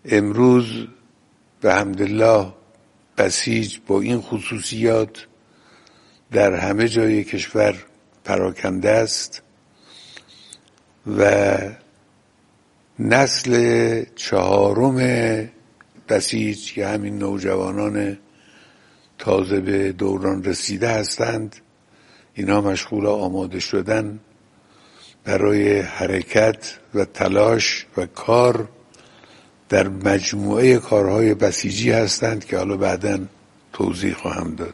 امروز به حمدالله بسیج با این خصوصیات در همه جای کشور پراکنده است و نسل چهارم بسیج که همین نوجوانان تازه به دوران رسیده هستند، اینا مشغول آماده شدن برای حرکت و تلاش و کار در مجموعه کارهای بسیجی هستند که حالا بعداً توضیح خواهم داد.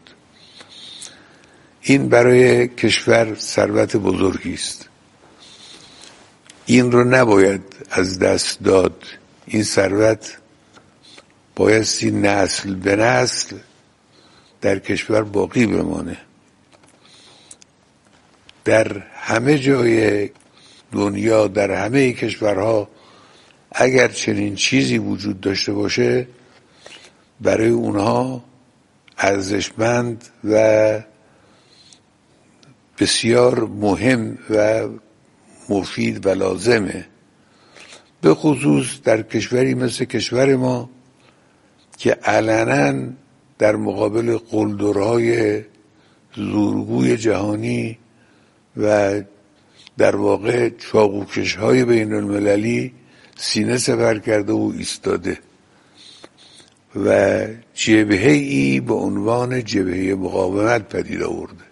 این برای کشور ثروت بزرگی است. این رو نباید از دست داد. این ثروت بایستی نسل به نسل در کشور باقی بمانه. در همه جای دنیا، در همه کشورها اگر چنین چیزی وجود داشته باشه، برای اونها ارزشمند و بسیار مهم و مفید و لازمه، به خصوص در کشوری مثل کشور ما که علنا در مقابل قلدرهای زورگوی جهانی و در واقع چاقوکش‌های بین المللی سینه سپر کرده و ایستاده و جبهه‌ای به عنوان جبهه مقاومت پدید آورده.